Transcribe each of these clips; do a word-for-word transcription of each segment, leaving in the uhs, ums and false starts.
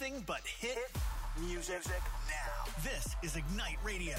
nothing but hit music now. This is Ignite Radio.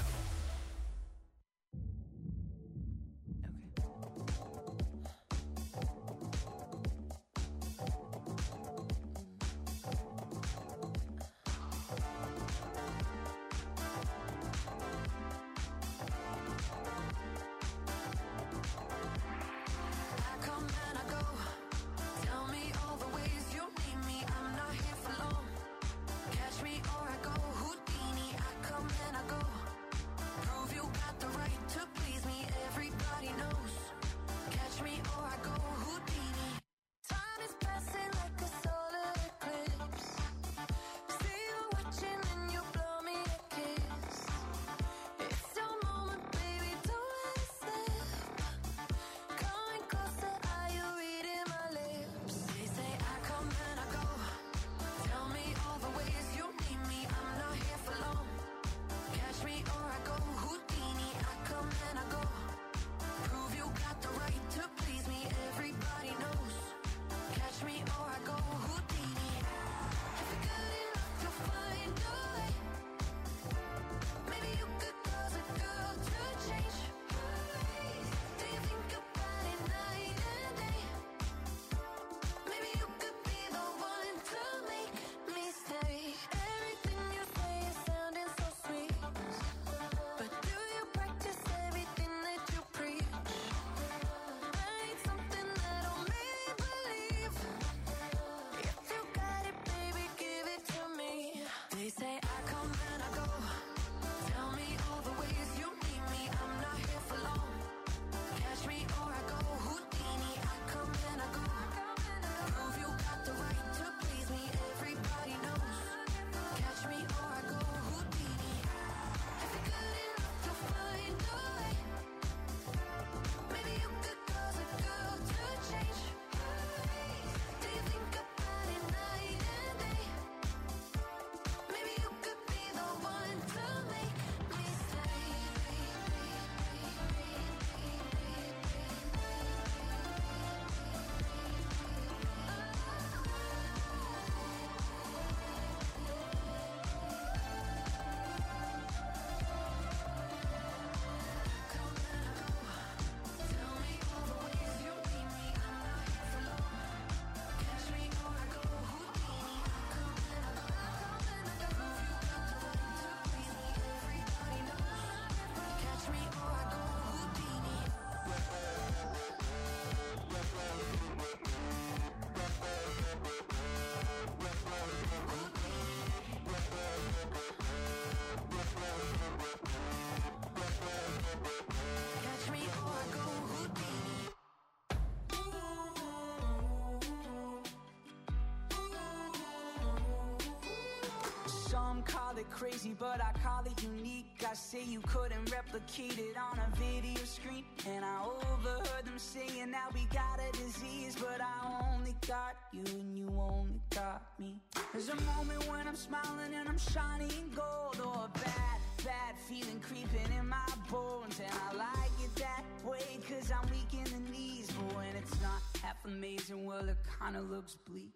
Some call it crazy, but I call it unique. I say you couldn't replicate it on a video screen. And I overheard them saying that we got a disease, but I only got you and you only got me. There's a moment when I'm smiling and I'm shining gold, or a bad, bad feeling creeping in my bones. And I like it that way cause I'm weak in the knees. But when it's not half amazing, well it kinda looks bleak.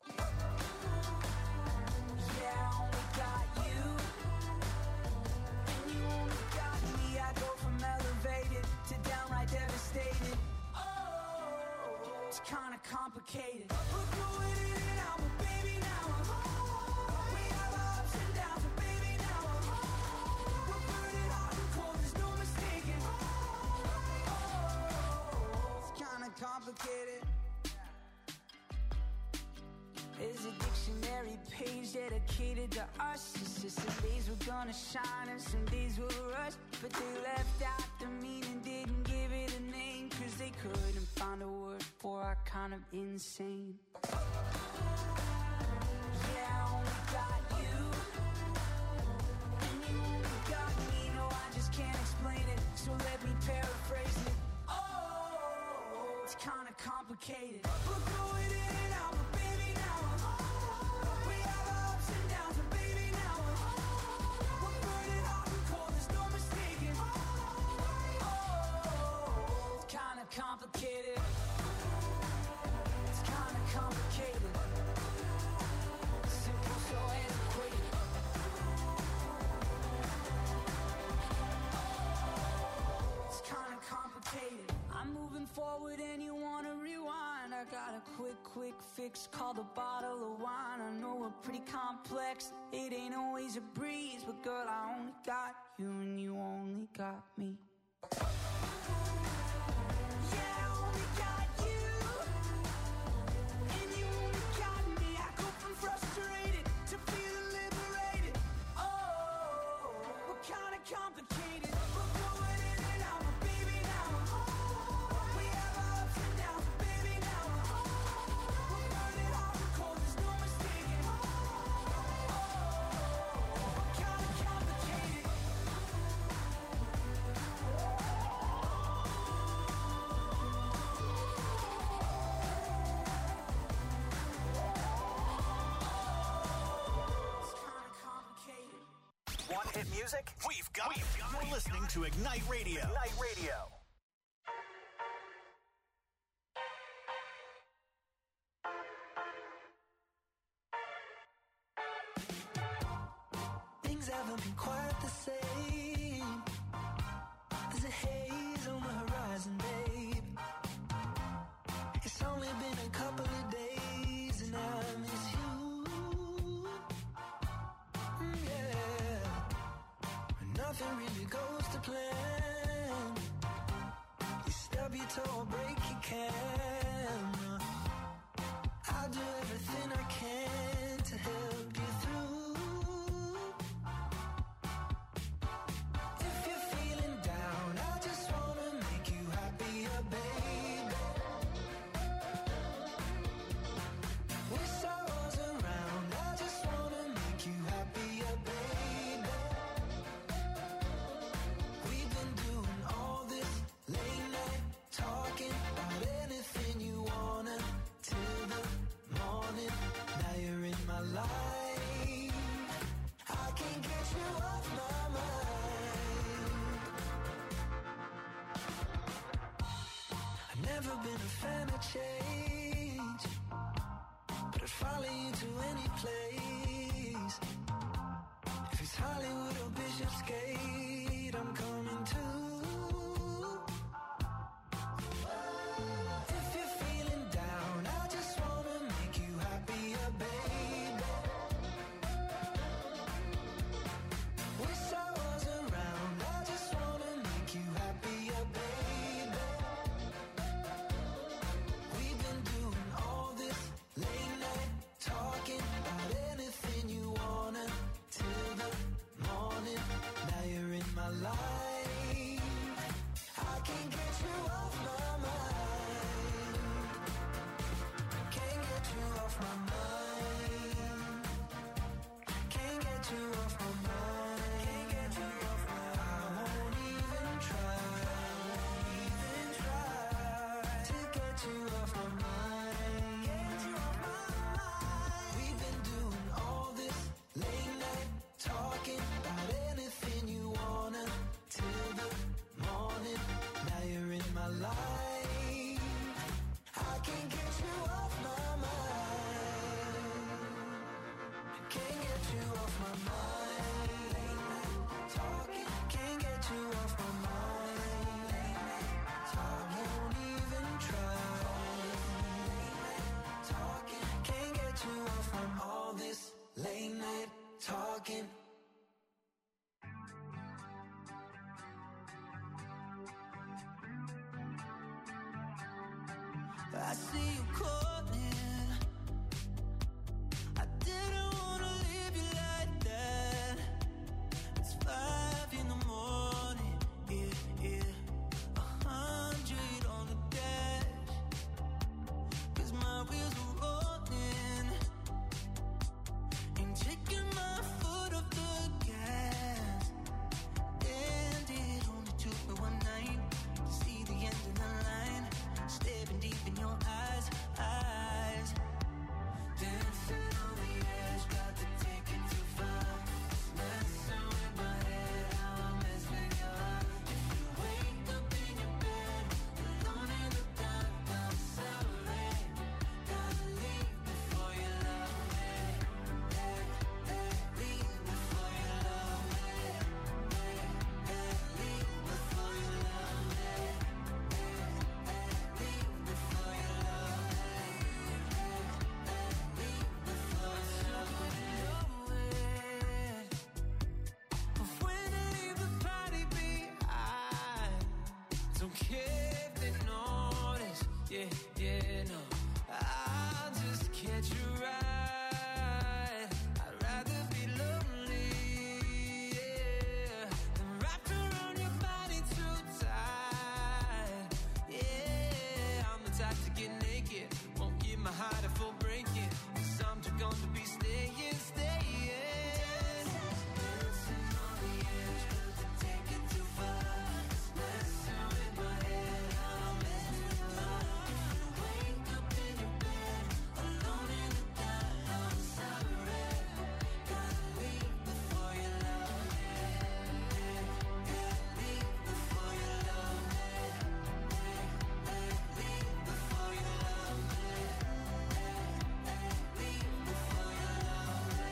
Yeah, I only got you, and you only got me. I go from elevated to downright devastated. Oh, it's kinda complicated. We're going in and out, but baby now I'm home. We have our ups and downs, but baby now I'm home. We're burning hot and cold, there's no mistaking. Oh, it's kinda complicated. There's a dictionary page dedicated to us. It's just some days we're gonna shine and some days we'll rush. But they left out the meaning, didn't give it a name, cause they couldn't find a word for our kind of insane. Yeah, I only got you, and you only got me. No, I just can't explain it, so let me paraphrase it. Oh, it's kinda complicated. We're going in and out, but baby now I'm home. We have our ups and downs, but baby now I'm home. We're burning hot and cold, there's no mistaking. Oh, it's kinda complicated. It's kinda complicated. Simple, so quick fix called a bottle of wine. I know we're pretty complex, it ain't always a breeze, but girl, I only got you and you only got me. Hit music? We've got, We've got You're listening got to Ignite Radio. Ignite Radio. Things haven't been quite the same. There's a haze on the horizon, babe. It's only been a couple of days and I miss you. Nothing really goes to plan. You stub your toe or break your camera. I'll do everything I can to help you through. If you're feeling down, I just wanna make you happier, baby. With sorrows around, I just wanna make you happier, baby. Never been a fan of change, but I'd follow you to any place. If it's Hollywood or Bishopsgate, I'm coming too. If you're feeling down, I just wanna make you happier, baby. With sorrows around, I just wanna make you happier, baby. I see you calling. I didn't wanna leave you like that. It's five in the morning, yeah, yeah. A hundred on the dash, 'cause my wheels are rolling. Ain't taking my foot off the gas. And it only took me one night to see the end of the line. Staring deep in your eyes, I yeah, yeah, no. I'll just catch you right. I'd rather be lonely, yeah, than wrapped around your body too tight. Yeah, I'm the type to get naked, won't give my heart a full breaking. Cause I'm too gone to be staying, staying. Dancing on the edge, but to take it too far. Messing with my head, I'm messing with your heart. You wake up in your bed, alone in the dark. I'm sorry, gotta leave before you love me. Gotta leave before you love me. Leave before you love me. Leave before you love me.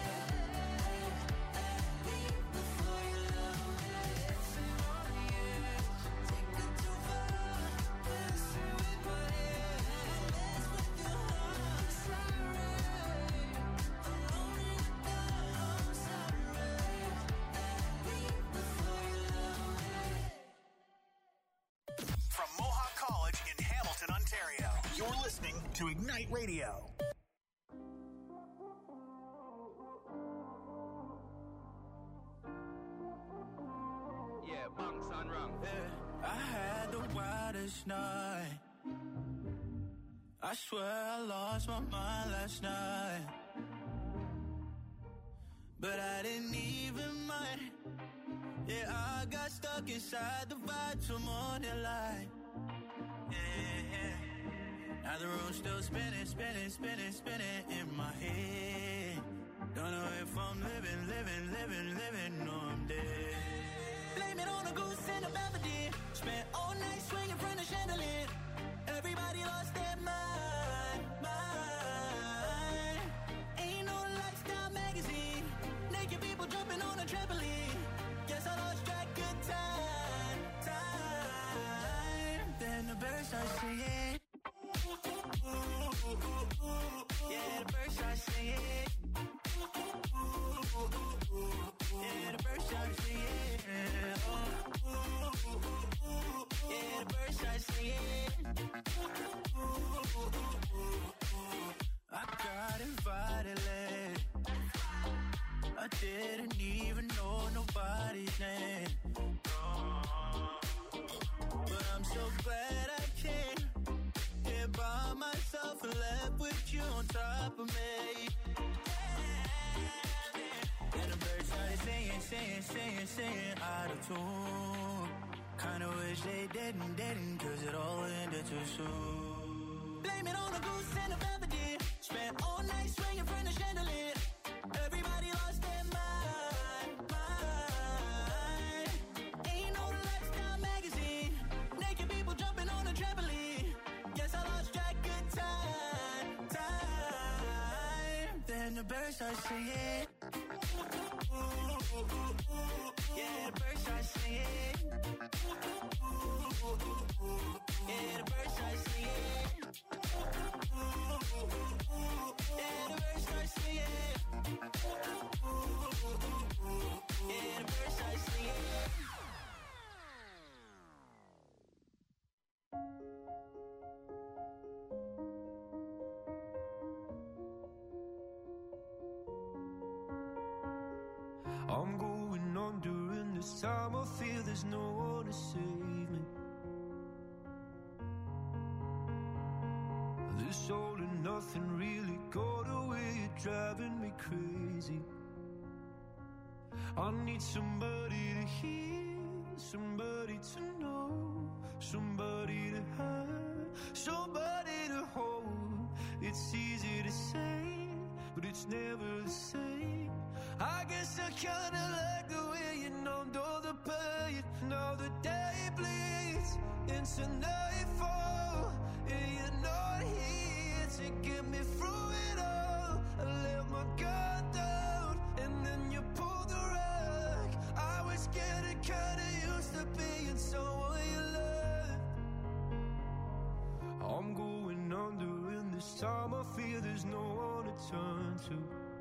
Leave before you love me. Dancing on the edge, take it too far. Messing with my head, mess with your heart. Sorry, alone in the dark. I'm sorry. Leave before you love me. From Mohawk College in Hamilton, Ontario, you're listening to Ignite Radio. Yeah, bunks on rum. Yeah, I had the wildest night. I swear I lost my mind last night. But I didn't even mind. Yeah, I got stuck inside the vibe till morning light. Yeah, yeah. Now the room's still spinning, spinning, spinning, spinning in my head. Don't know if I'm living, living, living, living, or I'm dead. Blame it on a goose and a Belvedere. Spent all night swinging from the chandelier. Everybody lost their mind, mind. Ain't no lifestyle magazine. Naked people jumping on a trampoline. Guess I lost track of time, time. Then the birds start singing. Yeah, the birds start singing. Yeah, the birds start singing. Yeah, the birds start singing. I got invited late. I didn't even know nobody's name. But I'm so glad I came here by myself and left with you on top of me. And the birds started singing, singing, singing, singing out of tune. Kinda wish they didn't, didn't, cause it all ended too soon. Blame it on a goose and a Belvedere. Spent all night swinging from the chandelier. Everybody lost their mind, mind. Ain't no lifestyle magazine. Naked people jumping on a trampoline. Guess I lost track of time, time. Then the birds start singing. Yeah, the birds start singing. Yeah, the birds start singing. Yeah, the birds start singing. Yeah, the birds start singing. I'm going on during this time. I feel there's no one to save me. This all and nothing really got away. You're driving me crazy. I need somebody to hear, somebody to know, somebody to have, somebody to hold. It's easy to say, but it's never the same. I guess I kinda like the way you numbed all the pain. Now the day bleeds into nightfall, and you're not here to get me through it all. I let my guard down, and then you pulled the rug. I was getting kinda used to being someone you loved. I'm going under, and this time I feel there's no one to turn to.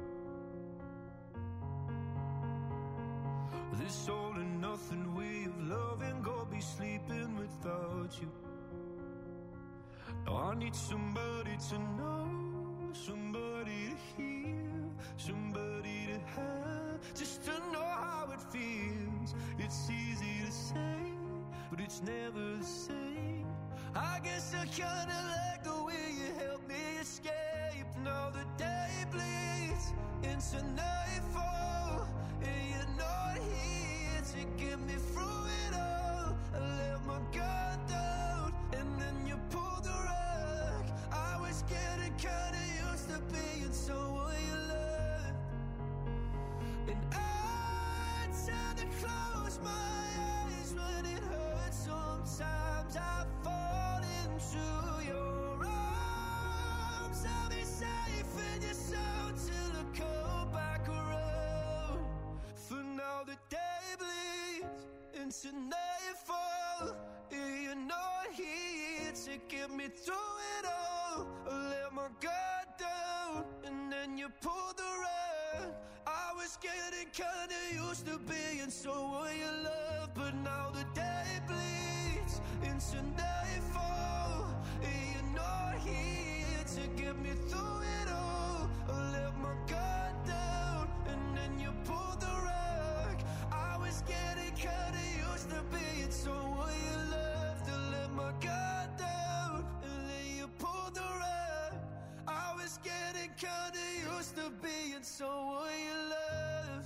This all and nothing way of loving, go be sleeping without you. No, I I need somebody to know, somebody to hear, somebody to have, just to know how it feels. It's easy to say, but it's never the same. I guess I kinda like the way you help me escape. Now the day bleeds into nightfall, and you're not here to get me through it all. I let my guard down, and then you pulled the rug. I was getting kinda used to being someone you loved, and I tend to close my eyes when it hurts. Sometimes I fall into your arms. I'll be safe in your soul till I come back around. For now the day bleeds into nightfall, and you're not here to get me through it all. I let my guard down, and then you pulled the rug. I was getting kinda used to being someone you love, but now the day bleeds into nightfall, and you're not here to get me through it all. I let my guard down, and then you pulled the rug. I was getting kinda used to being someone you loved. I let my guard down, and then you pulled the rug. I was getting kinda used to being someone you loved.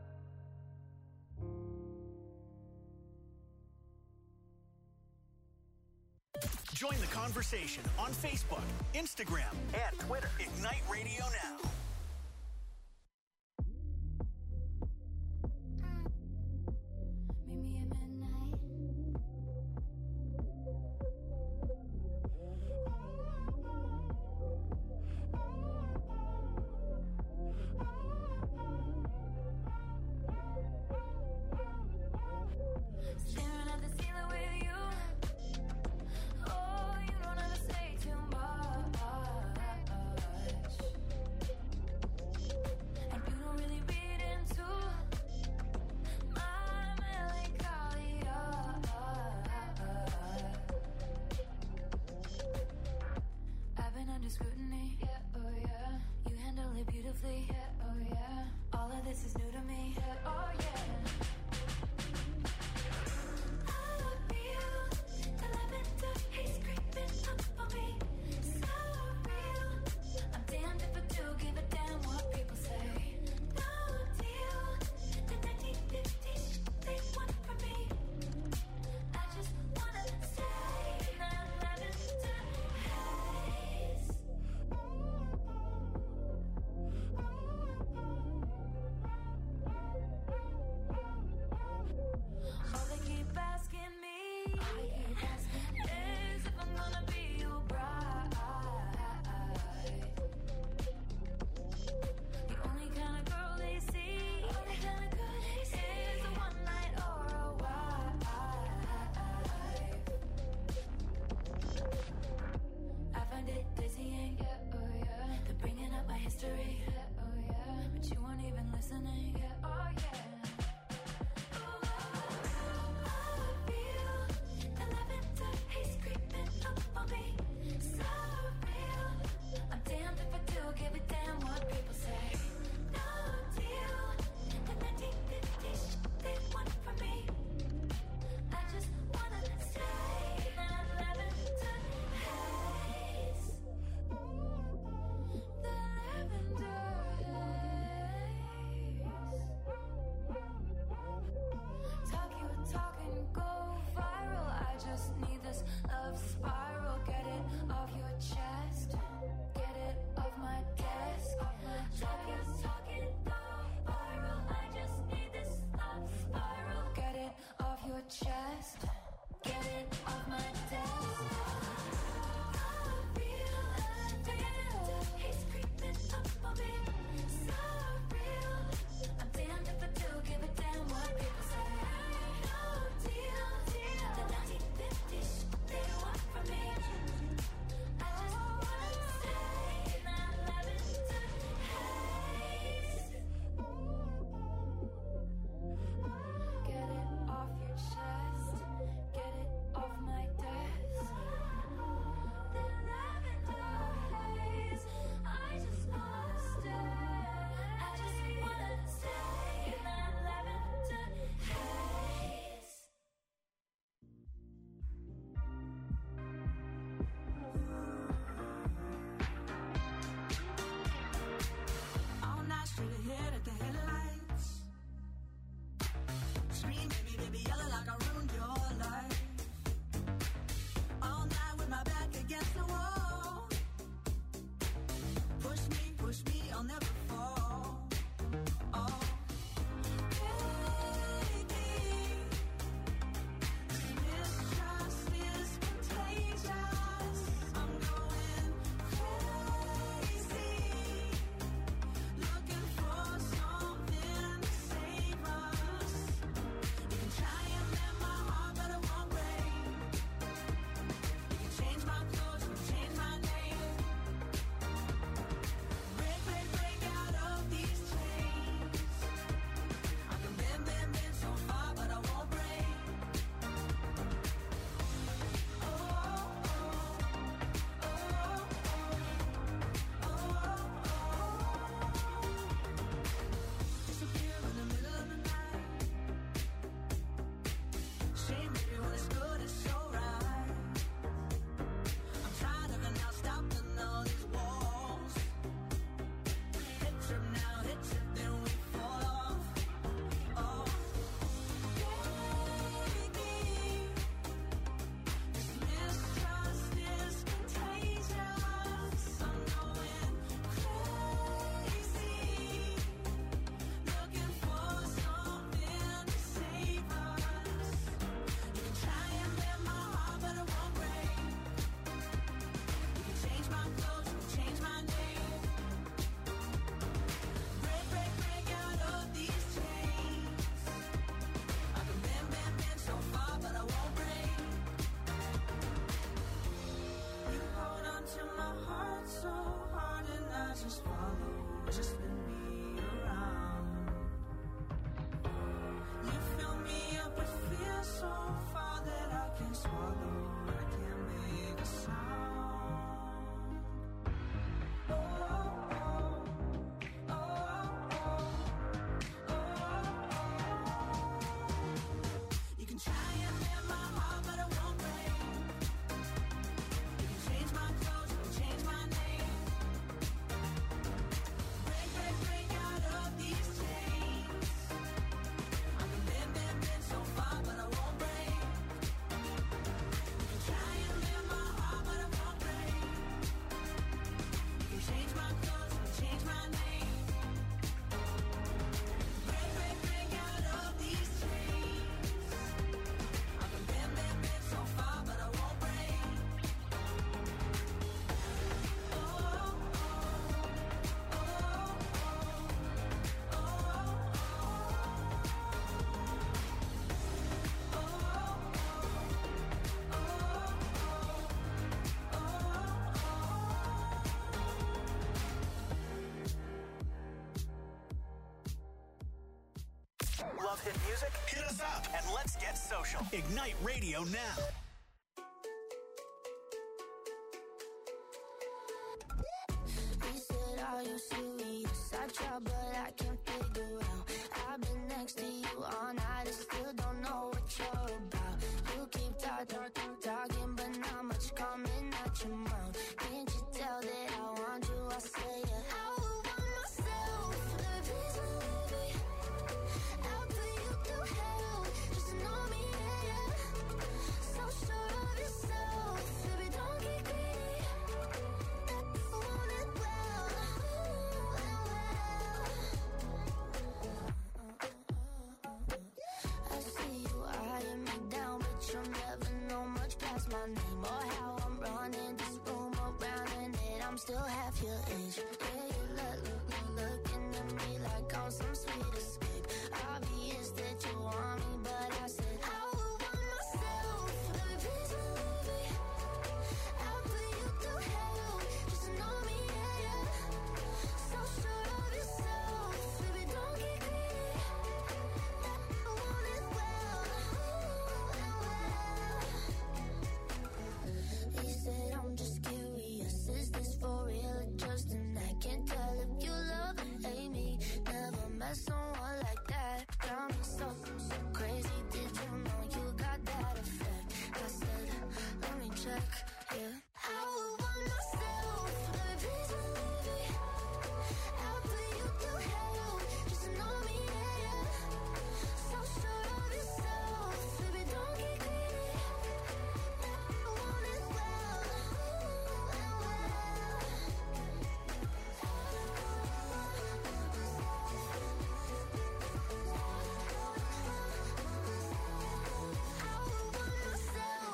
Join the conversation on Facebook, Instagram, and Twitter. Ignite Radio Now. Meet me at midnight. Staring at the ceiling with you. Oh, you don't ever say too much. And you don't really read into my melancholia. I've been under scrutiny. Yeah, oh yeah. You handle it beautifully. Yeah, oh yeah. All of this is new to me. Yeah, oh yeah. I feel the lavender haze creeping up on me. So real. I'm damned if I do give a damn what people say. No deal. The nineteen fifties they want from me. I just wanna stay in that lavender haze. All they keep asking me is if I'm gonna be your bride. The only kind of girl they see is a one night or a wife. I find it dizzying, yeah, oh yeah. They're bringing up my history, yeah, oh yeah. But you weren't even listening, yeah, oh yeah. I feel the lavender haze creeping up on me. So real. I'm damned if I do give a damn what people say. No deal. The nineteen fifties they want from me. I just wanna stay in that lavender haze. The lavender haze. Talk your talk and go viral. I just need this love spiral. Get it off your chest. Get it off my desk. Talk your talk and go viral. I just need this love spiral. Get it off your chest. Get it off my desk. I feel the lavender haze creeping up on me. So real. I'm damned if I do give a damn what people say. No deal. The nineteen fifties they want from me. I just wanna stay in that lavender haze. Get it off your chest. Love hit music? Hit us up and let's get social. Ignite Radio now. He said, are you serious? I try, but I can't figure out. I've been next to you all night and still don't know what you're about. You keep talking, talking, but not much coming out your mouth. Can't you tell that I want you? I say it. I would want myself. Let me baby. I'll put you through hell. Just know me, yeah, yeah. So sure of yourself. Baby, don't get greedy. I want it well. I see you eyeing me down, but you'll never know much past my name or how I'm running this room around and it. I'm still half your age. Yeah, you look, look, look, looking at me like I'm some sweet escape. Obvious that you want me, but I said I would want myself. Baby, please believe me. I'll put you through hell. Just know me, yeah, yeah. So sure of yourself. Baby, don't get greedy. I want it well. He said, I'm just curious. Is this for real or just an act? Can't tell if you love or hate me. Never met someone like that. Got me so, so crazy. Did you know you got that effect? I said, let me check, yeah. I would want myself. Baby, please believe me. I'll put you through hell. Just know me, yeah, yeah. So sure of yourself. Baby, don't get greedy. I want it well. I would want myself.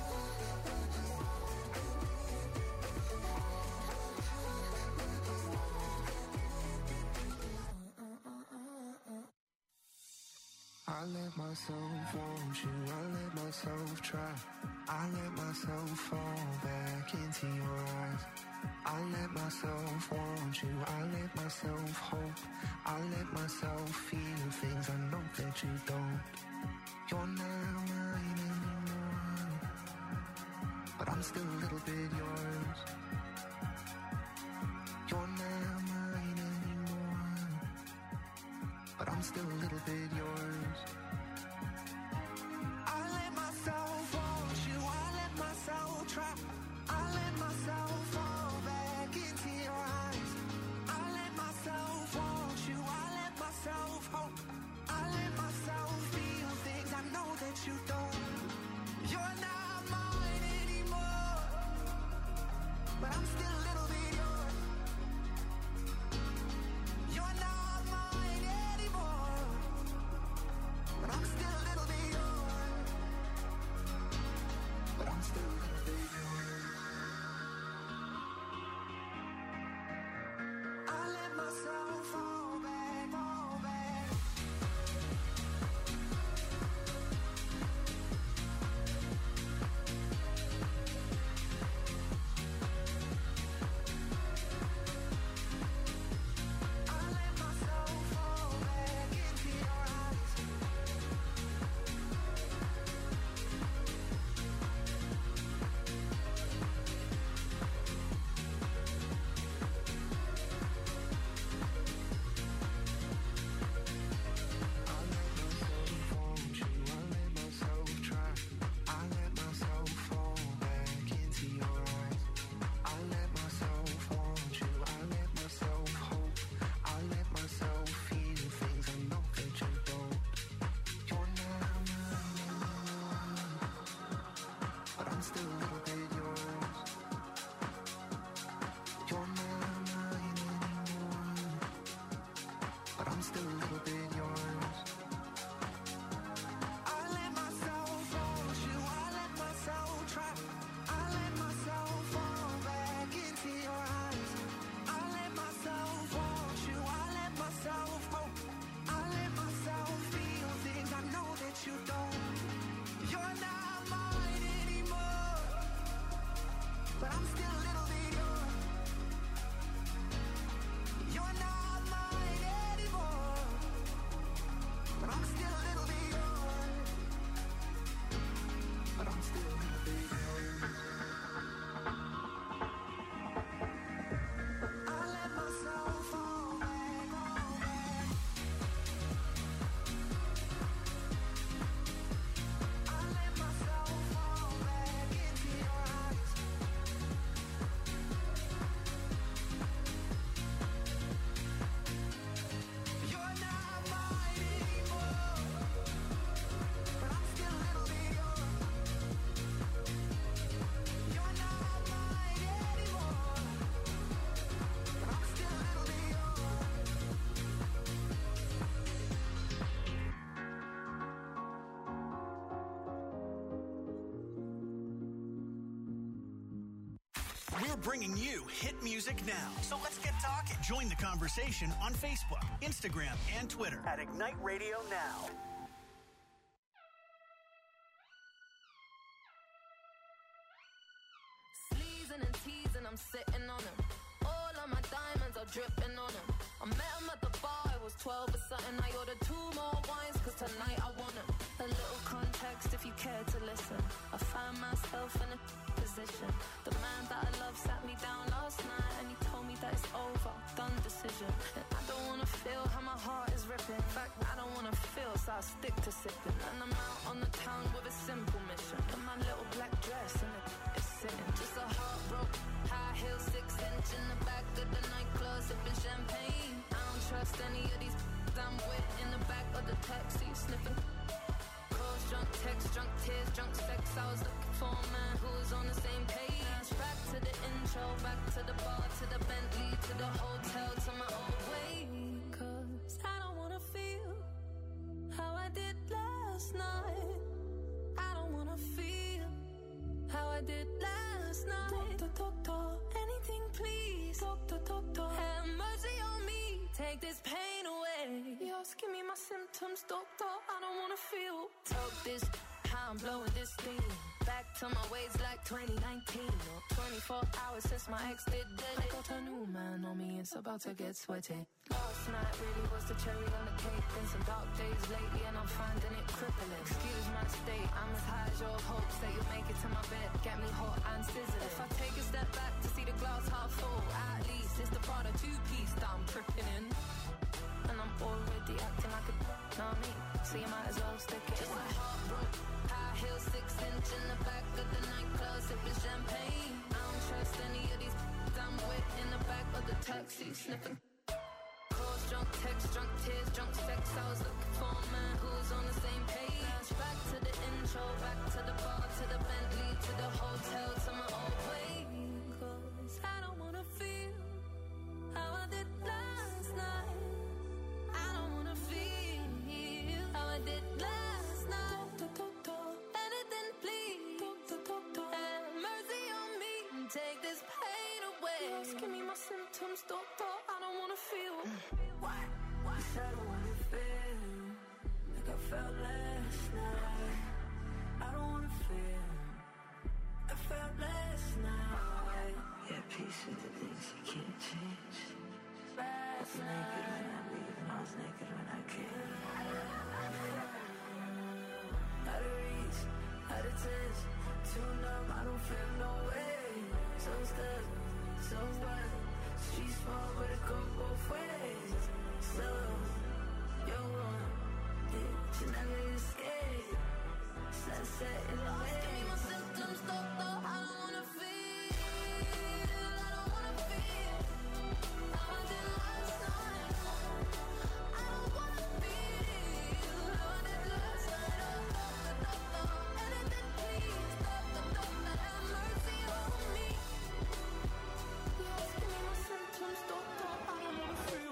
I let myself want you, I let myself try. I let myself fall back into your eyes. I let myself want you, I let myself hope. I let myself feel things I know that you don't. You're not mine anymore, but I'm still a little bit yours. You're not mine anymore, but I'm still a little bit yours. I let myself want you, I let myself try. I let myself fall back into your eyes. I let myself want you, I let myself hope. I let myself feel things I know that you don't. You're not mine anymore, but I'm still a little bit yours. You're not mine anymore, bringing you hit music now. So let's get talking. Join the conversation on Facebook, Instagram, and Twitter at Ignite Radio Now. Sleezing and teasing, I'm sitting on them. All of my diamonds are dripping on them. I met him at the bar, I was twelve or something. I ordered two more wines, cause tonight I want them. A little context if you care to listen. I found myself in a position. The man that I love sat me down last night and he told me that it's over, done decision. And I don't wanna feel how my heart is ripping. In fact, I don't wanna feel, so I stick to sipping. And I'm out on the town with a simple mission. In my little black dress and it is sitting. Just a heartbroken, high heel, six inch in the back of the nightclub, sipping champagne. I don't trust any of these I'm with in the back of the taxi, sniffing. Calls, drunk text, drunk tears, drunk sex. I was looking for a man who was on the same page. Back to the intro, back to the bar, to the Bentley, to the hotel, to my old way. Cause I don't wanna feel how I did last night. I don't wanna feel how I did last night. Doctor, doctor, anything please. Doctor, doctor, have mercy on me. Take this pain away. You're asking me my symptoms, doctor. I don't wanna feel. Talk this, how I'm blowing this steam. Back to my ways like twenty nineteen. Or twenty-four hours since my ex did dead. I got a new man on me, it's about to get sweaty. Last night really was the cherry on the cake. Been some dark days lately and I'm finding it crippling. Excuse my state, I'm as high as your hopes that you'll make it to my bed. Get me hot and sizzling. If I take a step back to see the glass half full, at least it's the Prada two-piece that I'm tripping in. And I'm already acting like a know me, so you might as well stick it. Just a heartbroken, high heel, six inch in the back of the nightclub, sipping champagne. I don't trust any of these I'm with in the back of the taxi, sniffing. Calls, drunk text, drunk tears, drunk sex. I was looking for a man who was on the same page. Back to the intro, back to the bar, to the Bentley, to the hotel, to my old way. Cause I don't wanna feel how I did last night. I don't wanna feel how I did last night. Doctor, doctor, anything please. Doctor, doctor, have mercy on me. Take this pain away. You're asking me my symptoms, doctor. I don't wanna feel. What? What? I said I don't wanna feel like I felt last night. I don't wanna feel I felt last night. Yeah, peace with the things you can't change. Last I was naked when I leave and I was naked when I came. Out of reach, out of touch, too numb, I don't feel no way. So stuck, so what? She's small, but it go both ways. So, you're one, yeah, you never escape. Sunset in the way. Give me my symptoms, doctor, I don't wanna feel. I don't wanna feel how I did last night. I don't wanna feel how I did last night. Doctor, doctor, anything please. Doctor, doctor, have mercy on me. You're asking me my symptoms, doctor, I don't wanna feel.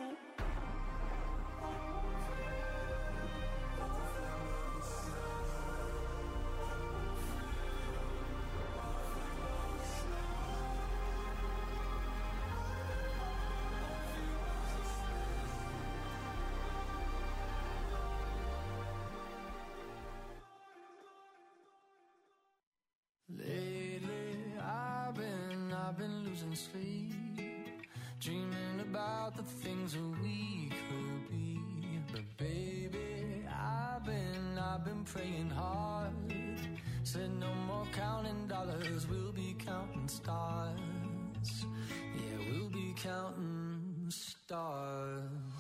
Lately, I've been, I've been losing sleep, dreaming about the things that we could be. But baby, I've been, I've been praying hard. Said no more counting dollars, we'll be counting stars. Yeah, we'll be counting stars.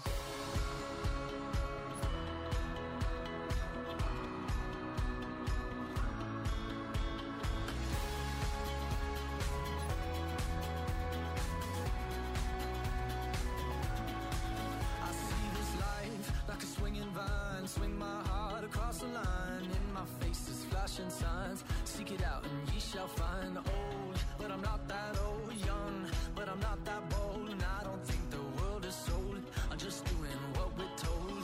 Swing my heart across the line. In my face is flashing signs. Seek it out and ye shall find. Old, but I'm not that old. Young, but I'm not that bold. And I don't think the world is sold. I'm just doing what we're told.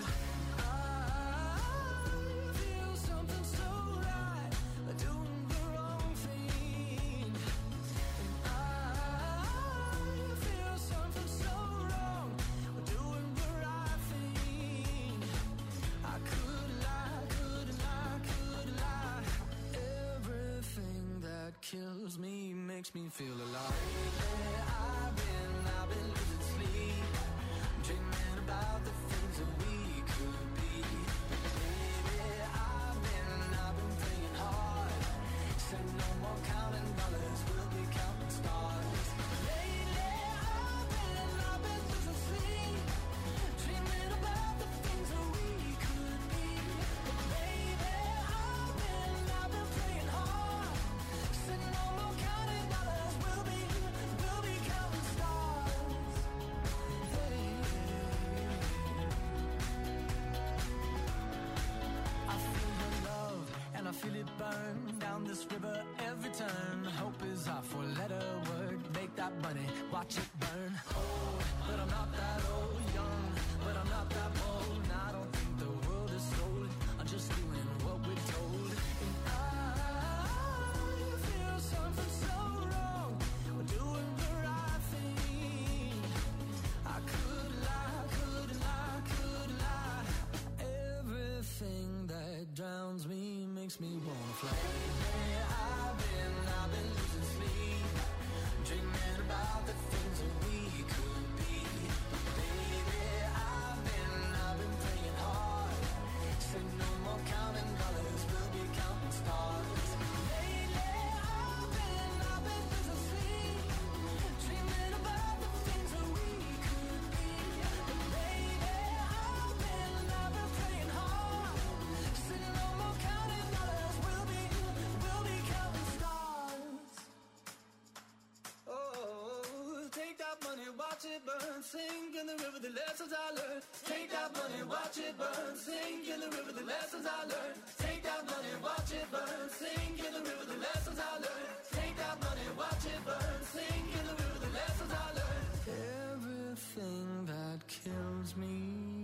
I feel something so right, doing the wrong thing. And I makes me feel alive. Yeah, I've been, I've been losing sleep, dreaming about the things that we could be. Baby, I've been, I've been praying hard. Said no more counting dollars, we'll be counting stars. Lately, I've been, I've been losing sleep, dreaming about the things that we could be. Baby, I've been, I've been praying hard. Said no more counting dollars, we'll be, we'll be counting stars. Hey. I feel your love and I feel it burn down this river every turn. Hope is our four-letter word. Make that money, watch it burn. Old, but I'm not that old. Young, but I'm not that bold. And I don't think the world is sold. I'm just doing what we're told. And I feel something so wrong. We're doing the right thing. I could lie, could lie, could lie. Everything that drowns me makes me wanna fly. Yeah, I've been, I've been losing sleep, dreaming about the things that we could be. Baby, I've been, I've been praying hard. Said no more counting dollars, we'll be counting stars. Lately, I've been, I've been losing sleep, dreaming about the things that we could be. Baby, I've been, I've been praying hard. Said no more counting dollars, we'll be, we'll be counting stars. Oh, take that money, watch it burn, sink in the river, the lessons I learned. Take that money, watch it burn, sink in the river, the lessons I learned. Take that money, watch it burn, sink in the river, the lessons I learned. Take that money, watch it burn, sink in the river, the lessons I learned. Everything that kills me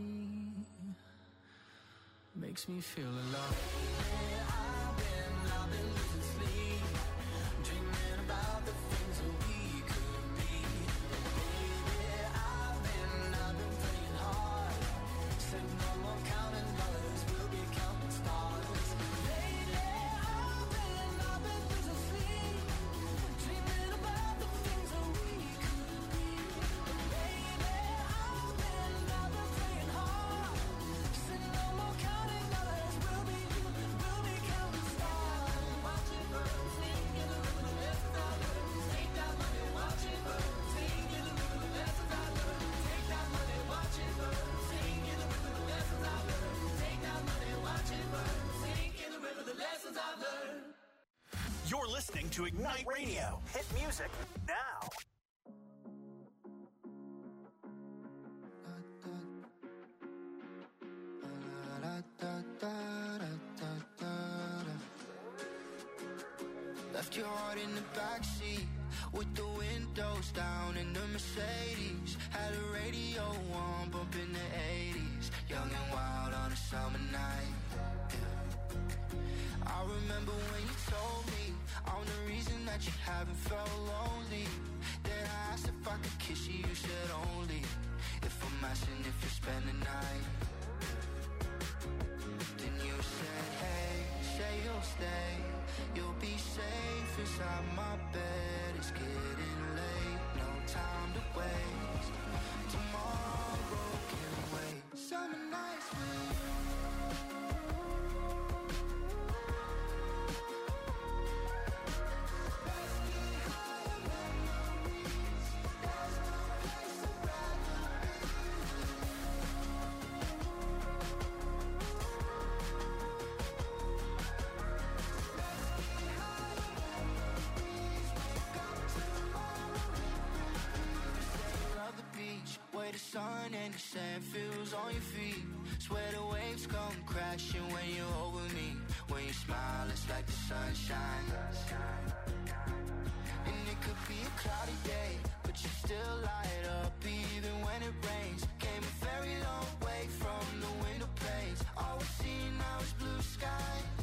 makes me feel alive. Yeah, I've been, I've been losing sleep, dreaming about the things that we could be. Baby, I've been, I've been praying hard. Said no more counting dollars, we'll be counting stars. Lately, I've been, I've been losing sleep, dreaming about the things that we could be. Baby, I've been, I've been praying hard. Said no more counting dollars, we'll be, we'll be counting stars. Watch it burn, sing in the river, the lessons I learned. Take that money, watch it burn, sing in the river, the lessons I learned. Take that money, watch it burn, sing in the river, the lessons I learned. Take that money, watch it burn, sing in the river, the lessons I learned. You're listening to Ignite Radio. Hit music now. Left your heart in the backseat with the windows down in the Mercedes. Had a radio on, bumping the eighties. Young and wild on a summer night. Yeah. I remember when you told me I'm the reason that you haven't felt lonely. Then I asked if I could kiss you, you said only if I'm asking if you spend the night. Then you said, hey, say you'll stay. You'll be safe inside my bed. It's getting late, no time to waste. Tomorrow can wait. Summer nights with you. Let's get higher memories. There's no place I'd rather way the sun and the sand feels on your feet. Swear the waves come crashing when you're over me. When you smile, it's like the sunshine. And it could be a cloudy day, but you still light up even when it rains. Came a very long way from the window panes. All we see now is blue skies.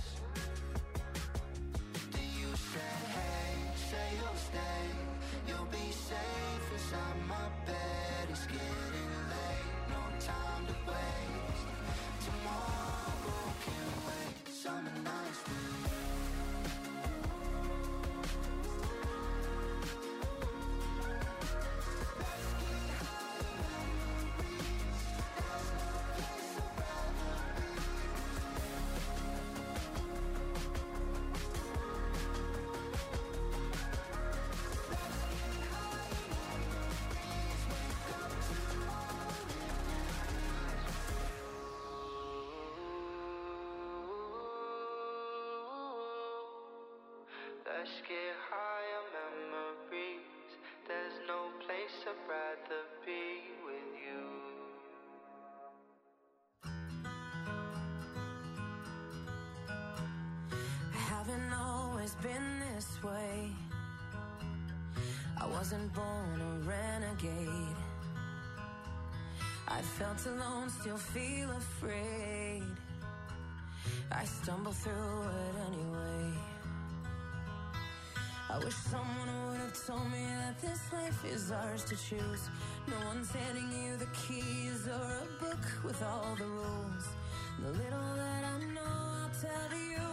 Then you said, hey, say you'll stay. You'll be safe inside my bed. It's getting late, no time to waste. Tomorrow can wait. Summer nights with you. Let's get high on memories. There's no place I'd rather be with you. I haven't always been this way. I wasn't born a renegade. I felt alone, still feel afraid. I stumble through it anyway. I wish someone would have told me that this life is ours to choose. No one's handing you the keys or a book with all the rules. The little that I know I'll tell you.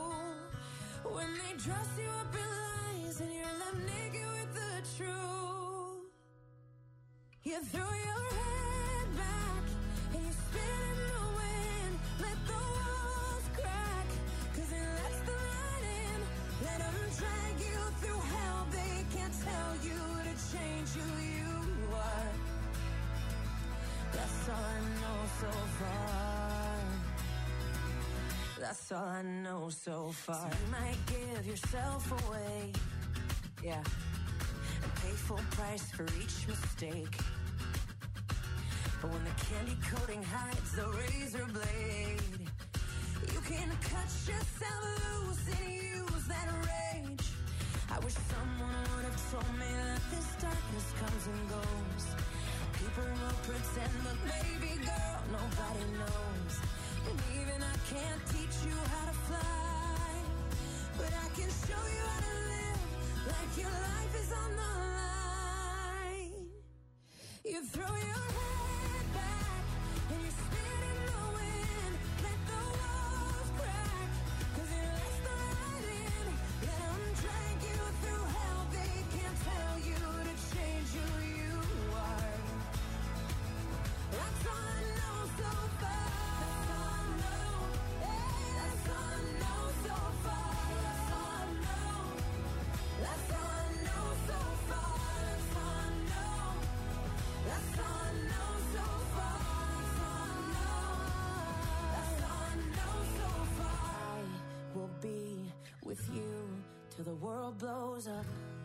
When they dress you up in lies and you're left naked with the truth, you throw your head back and you spin in the wind. Let the walls crack, cause it lets the light in. Let them drag you through hell. They can't tell you to change who you are. That's all I know so far. That's all I know so far. So you might give yourself away, yeah, and pay full price for each mistake. But when the candy coating hides the razor blade, you can cut yourself loose and use that rage. I wish someone would have told me that this darkness comes and goes. People will pretend, but baby girl, nobody knows. And even I can't teach you how to fly, but I can show you how to live like your life is on the line. You throw your head back and you spin in the wind. Let the walls crack, cause it lets the light in. Let them drag you through hell. They can't tell you to change who you are. That's all I know so far. That's all I know. Hey, that's all I know so far. That's all I know. That's all I know so far. That's all I know. That's all I know so far. That's all I know. That's all I know so far. I will be with you till the world blows up.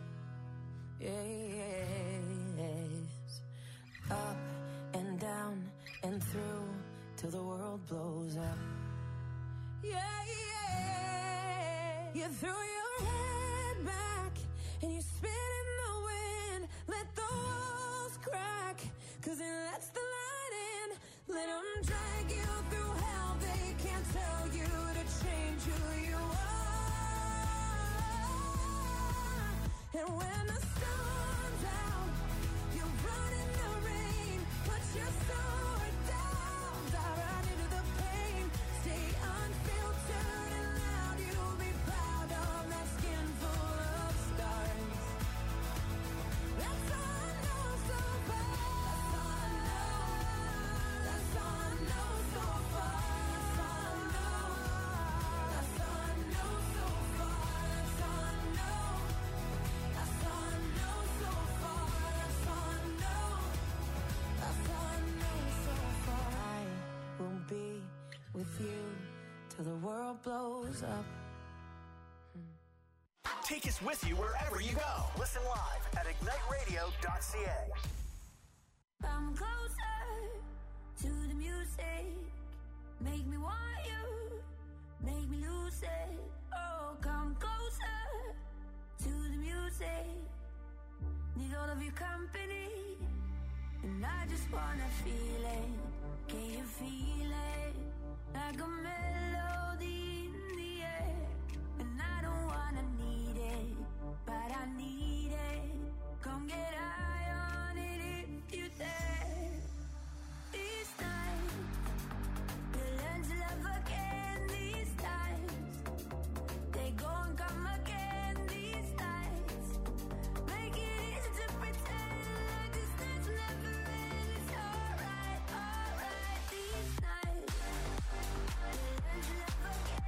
Yes. Up and down and through till the world blows up. Yeah, yeah. You throw your head back and you spin in the wind. Let the walls crack, cause it lets the light in. Let them drag you through hell. They can't tell you to change who you are. And when the sun's out, you run in the rain. Put your sword down, dive right into the pain. Stay unfiltered and loud. You'll be proud of that skin full of stars. That's all I know so far. That's all I know. That's all I know so far. That's all I know. That's all I know so far. That's all I know. That's all I know so far. That's all I know. That's all I know so far. I will be with you till the world blows up. Take us with you wherever you go. Listen live at ignite radio dot c a. I'm closer to the music. Make me want you. Make me lose it. Oh, come closer to the music. Need all of your company. And I just wanna feel it. Can you feel it? Like a melody in the air. And I don't wanna need it, but I need it. Come get high on it if you dare. These times, you learn to love again. These times, they go and come again. These nights, make it easy to pretend like this night's never end. It's alright, alright. These nights, you learn to love again.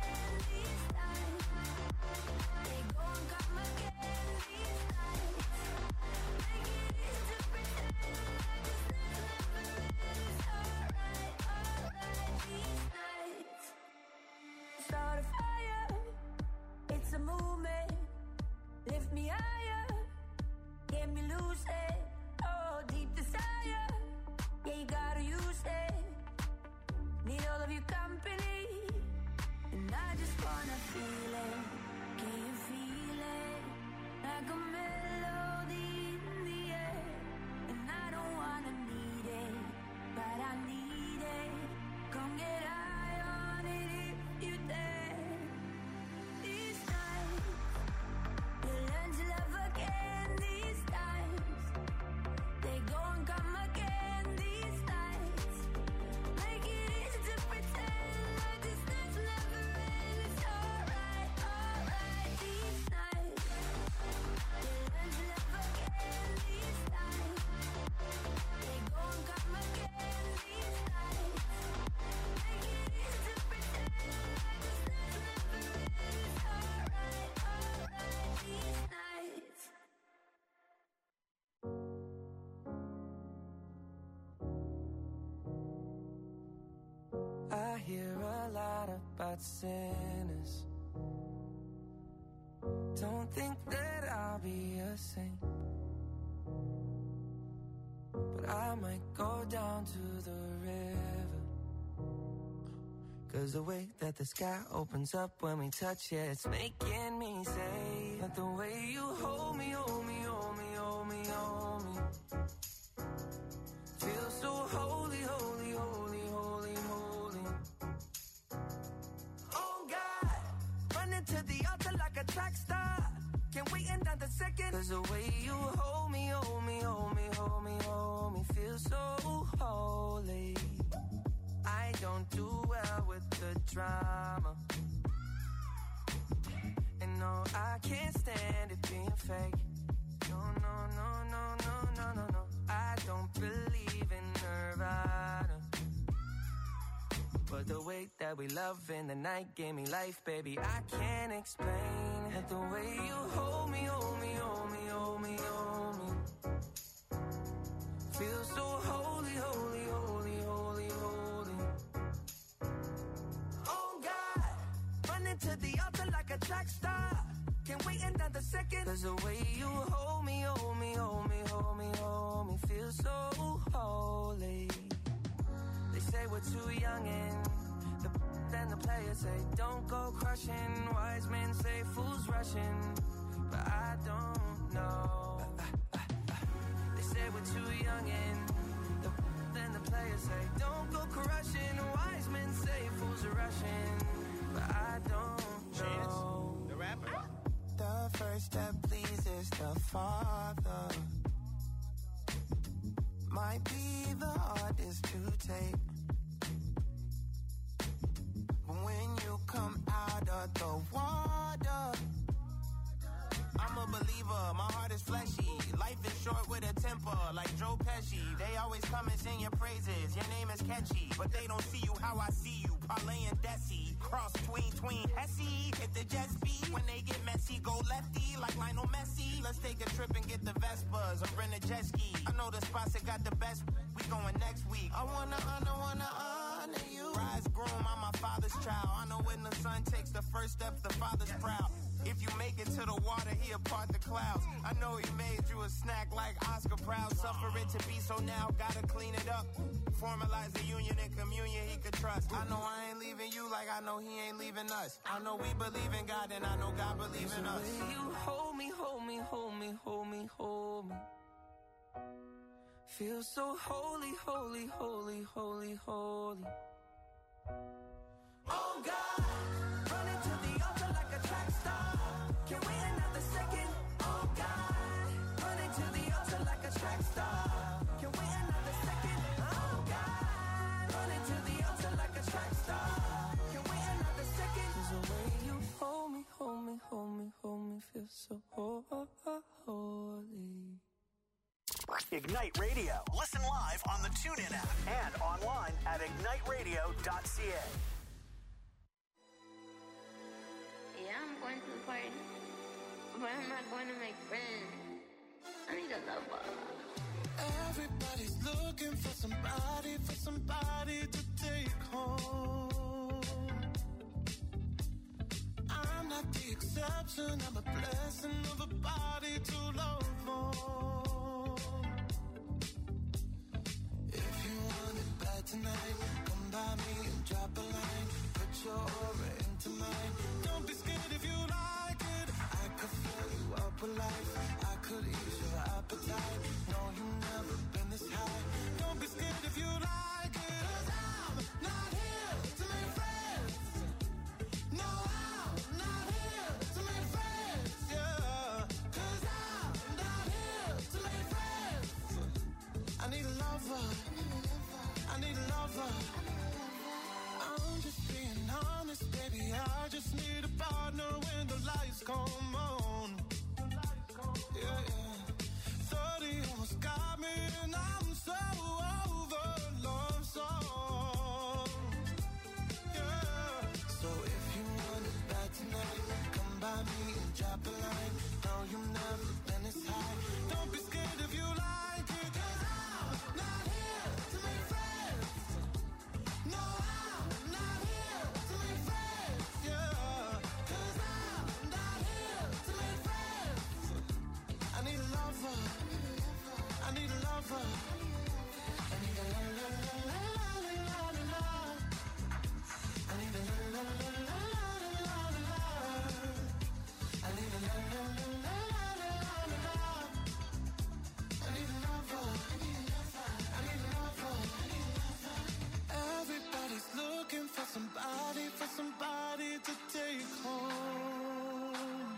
Lift me higher, get me lucid. Oh, deep desire, yeah, you gotta use it. Need all of your company, and I just wanna feel it. Can you feel it? Like a melody in the air. And I don't wanna need it, but I need it. Come get high on it if you dare. These nights, you'll learn to love again. These times, they go and come again. These nights, make it easy to pretend like this night's never end. It's alright, alright. These nights, you'll learn to love again. These times, they go and come again. These nights, make it easy to pretend like this night's never end. It's alright, alright. These nights. I hear a lot about sinners. Don't think that I'll be a saint, but I might go down to the river. Cause the way that the sky opens up when we touch it, it's making me say that the way you hold me, hold me, hold me, hold me, hold me, feels so holy, holy, holy, holy, holy. Oh God, running to the altar like a track star. Can't wait another second. Cause the way you hold me, hold me, hold me, hold me, hold me, feels so holy. I don't do well with the drama, and no, I can't stand it being fake. No, no, no, no, no, no, no, no. I don't believe in Nirvana, but the way that we love in the night gave me life, baby. I can't explain it. The way you hold me, hold me, hold me, hold me, hold me, feel so holy, holy, holy, holy, holy. Oh God, running to the altar like a track star. Can't wait another second. Cause the way you hold me, hold me, hold me, hold me, hold me, feel so holy. They say we're too young and the then the players say don't go crushing. Wise men say fools rushing, but I don't know. They say we're too young and the then the players say don't go crushing. Wise men say fools are rushing, but I don't know. Chance, the rapper. The first step pleases the Father. Might be the hardest to take, but when you come out of the water, I'm a believer, my heart is fleshy. Life is short with a temper, like Joe Pesci. They always come and sing your praises, your name is catchy, but they don't see you how I see you. Parlay and Desi, cross tween, tween, Hesse. Hit the jet speed, when they get messy, go lefty, like Lionel Messi. Let's take a trip and get the Vespas, or rent a jet ski. I know the spots that got the best, we going next week. I wanna honor, wanna honor you. Rise groom, I'm my father's child. I know when the son takes the first step, the father's proud. If you make it to the water, he'll part the clouds. I know he made you a snack like Oscar Proud. Suffer it to be so now, gotta clean it up. Formalize the union and communion he could trust. I know I ain't leaving you like I know he ain't leaving us. I know we believe in God and I know God believes in us. The way you hold me, hold me, hold me, hold me, hold me, feel so holy, holy, holy, holy, holy. Oh God, running to the altar like a track star. Can't wait another second. Oh God, running to the altar like a track star. Can't wait another second. Oh God, running to the altar like a track star. Can't wait another second. Cause the way you hold me, hold me, hold me, hold me, feel so holy. Ignite Radio. Listen live on the TuneIn app and online at ignite radio dot c a. Yeah, I'm going to the party, but I'm not going to make friends. I need a lover. Everybody's looking for somebody, for somebody to take home. I'm not the exception, I'm a blessing of a honest, baby, I just need a partner when the lights come on. Yeah, yeah. thirty almost got me and I'm so over love song. Yeah. So if you want it bad tonight, come by me and drop a line. No, you never been this high. Don't be scared if you like it, 'cause I'm not here to make friends. No, I'm not here to make friends. Yeah, 'cause I'm not here to make friends. I need a lover. I need a lover. I need a la la la la la la la la. I need a la la la la la la la la. I need a la la la la la la la. I need a lover. I need a lover. Everybody's looking for somebody, for somebody to take home.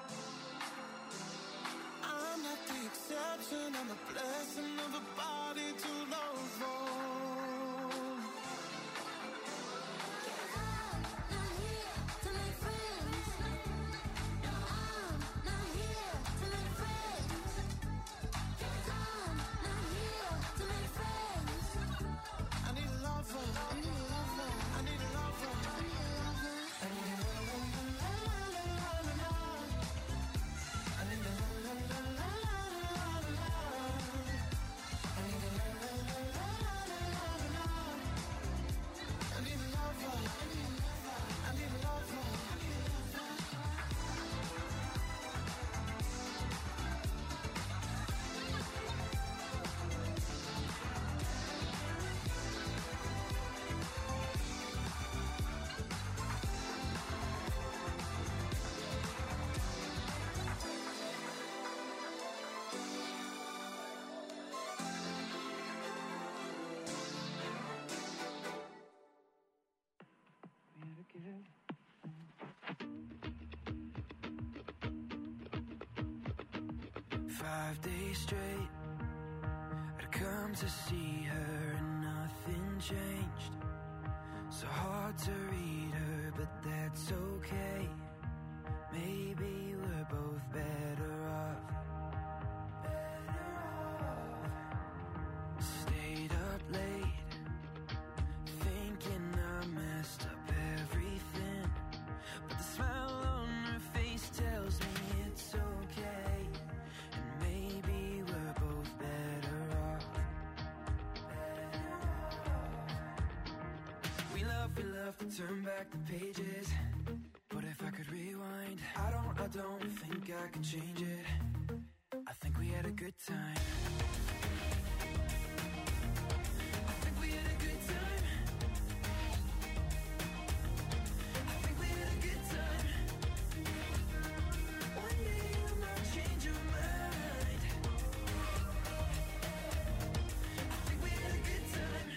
I'm not the exception, I'm the blessing of a body to love on. Not here to make friends. No, I'm not here to make friends. I'm not here to make friends. I need a lover. I need a lover. I need a lover. I need a lover. I need a la la la la la la la. I need a la la la la la la la. I need a la la la la la la la. I need a lover. I need a lover. Five days straight, I'd come to see her and nothing changed. So hard to read her, but that's okay. Maybe we're both better off. Better off. Stayed up late, thinking I messed up everything. But the smile on her face tells me it's okay. And maybe we're both better off. Better off. We love, we love to turn back the pages. But if I could rewind, I don't, I don't think I could change it. I think we had a good time. I think we had a good time. I think we had a good time. One day you might change your mind. I think we had a good time.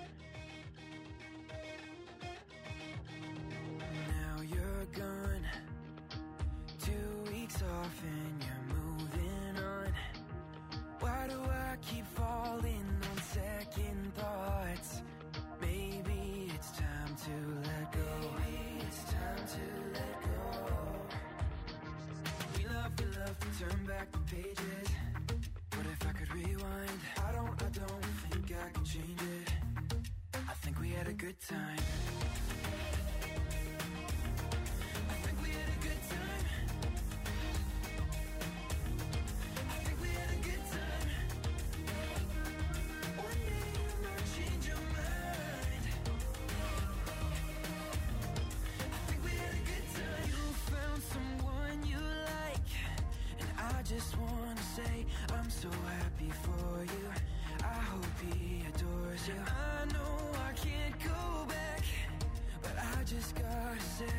Now you're gone, two weeks off and you're moving on. Why do I keep falling on second thoughts? Maybe it's time to let go. Maybe it's time to let go. We love, we love to turn back the pages. But if I could rewind, I don't, I don't think I can change it. I think we had a good time. I think we had a good time. I think we had a good time. One day you might change your mind. I think we had a good time. You found someone you like, and I just wanna say I'm so happy for you. I hope he adores you. I know I can't go back, but I just gotta say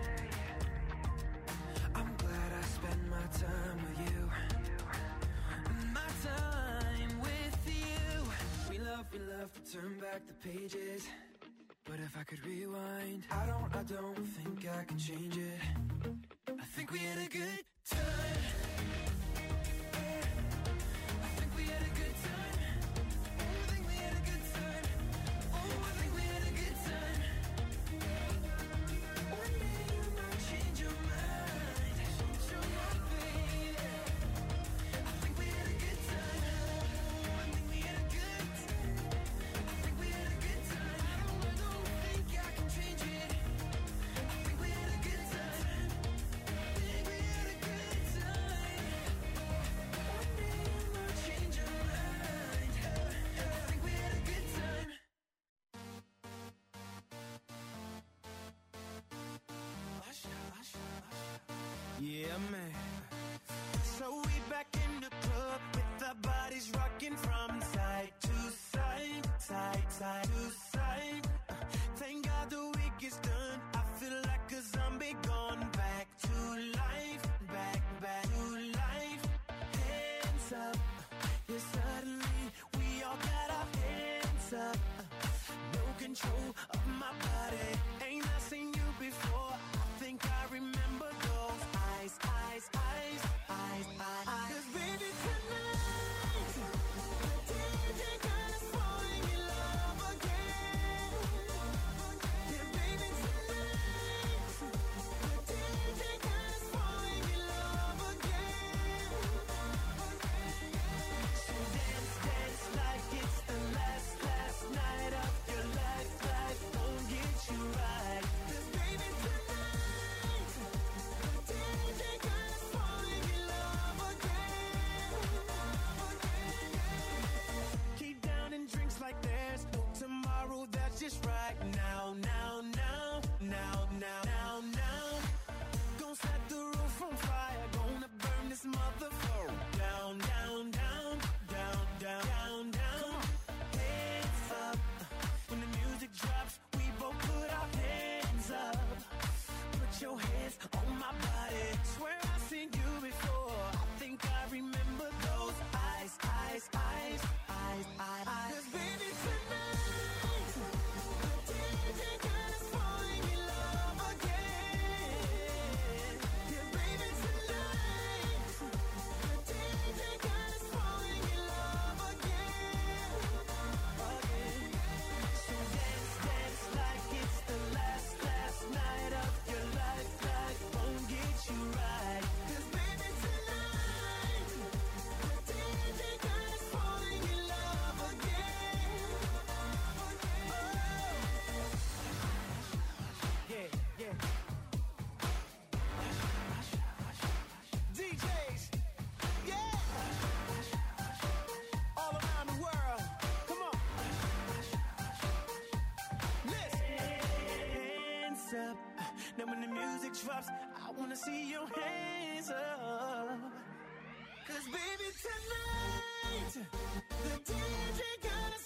I'm glad I spent my time with you. My time with you. We love, we love to turn back the pages. But if I could rewind, I don't, I don't think I can change it. I think we had a good time. I think we had a good time. I think we had a good time. Oh, I think we had a good time. One Yeah, man. So we back in the club with our bodies rocking from side to side, side, side to side. Uh, thank God the week is done. I feel like a zombie gone back to life, back, back to life. Hands up, yeah, suddenly we all got our hands up. Uh, no control of my body. Ain't I seen you before? I think I remember those eyes, eyes, eyes, eyes, eyes. Cause baby tonight, the D J got us falling in love again. Yeah, baby tonight, the D J got us falling in love again. So dance, dance like it's the last, last night of your life. Life won't get you right. Cause baby tonight, the D J got us falling in love again. Keep downing drinks like there's no tomorrow. That's just right now, now, now, now, now, now, now. Gonna set the roof on fire. Gonna burn this motherfucker down, down, down, down, down, down, down. Hands up. When the music drops, we both put our hands up. Put your hands on my body. Swear I've seen you before. I think I remember those eyes, eyes, eyes, eyes, eyes, eyes. Cause baby tonight, the D J got us falling in love again. Yeah, baby tonight, the D J got us falling in love again. Again. So dance, dance like it's the last, last night of your life. Life won't get you right. Cause baby tonight, the D J got us falling in love again. Oh. Yeah, yeah. D Js, yeah. All around the world. Come on. Listen. Hands up. Now when the music drops, I wanna see your hands up. Cause baby tonight, the D J got us